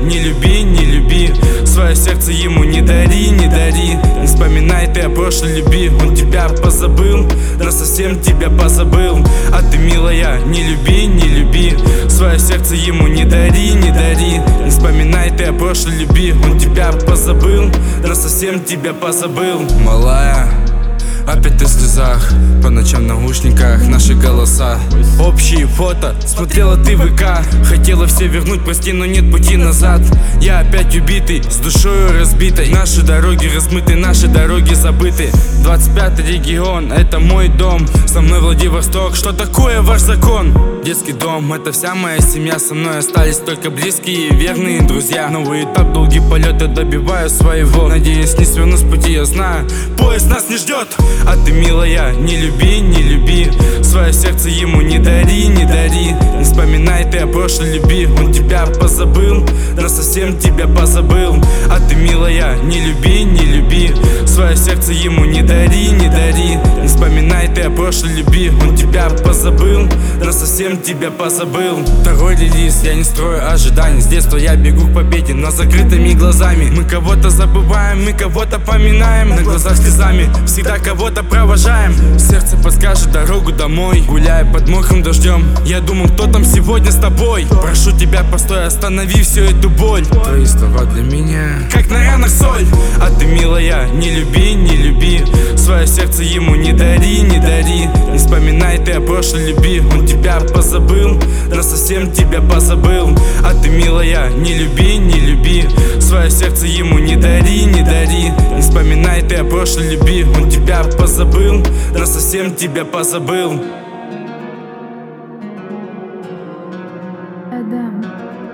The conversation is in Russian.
не люби, не люби. Свое сердце ему не дари, не дари. Не вспоминай ты о прошлой любви. Он тебя позабыл, но совсем тебя позабыл. А ты, милая, не люби, не люби. Свое сердце ему не дари, не дари. Не вспоминай ты о прошлой любви. Он тебя позабыл, но совсем тебя позабыл. Малая, опять ты в слезах, по ночам в наушниках наши голоса. Общие фото, смотрела ты в ВК. Хотела все вернуть, прости, но нет пути назад. Я опять убитый, с душою разбитой. Наши дороги размыты, наши дороги забыты. 25-й регион, это мой дом. Со мной Владивосток, что такое ваш закон? Детский дом, это вся моя семья. Со мной остались только близкие и верные друзья. Новый этап, долгий полет, я добиваю своего. Надеюсь, не сверну с пути, я знаю, поезд нас не ждет. А ты, милая, не люби, не люби. Свое сердце ему не дари, не дари. Не вспоминай ты о прошлой любви. Он тебя позабыл, но совсем тебя позабыл. А ты, милая, не люби, не люби. Свое сердце ему не дари, не дари. Не вспоминай ты о прошлой любви. Он тебя позабыл, но совсем тебя позабыл. Второй релиз, я не строю ожиданий. С детства я бегу к победе, но закрытыми глазами. Мы кого-то забываем, мы кого-то поминаем. На глазах слезами, всегда кого-то провожаем. Сердце подскажет дорогу домой. Гуляя под мокрым дождем, я думал, кто там сегодня с тобой. Прошу тебя, постой, останови всю эту боль. Твои слова для меня как на ранах соль. А ты, милая, не люби, не люби. Свое сердце ему не дари, не дари. Не вспоминай ты о прошлой любви. Он тебя позабыл, но совсем тебя позабыл. А ты, милая, не люби, не люби. Свое сердце ему не дари, не дари. Не вспоминай ты о прошлой любви. Он тебя позабыл, но совсем тебя позабыл. Адам.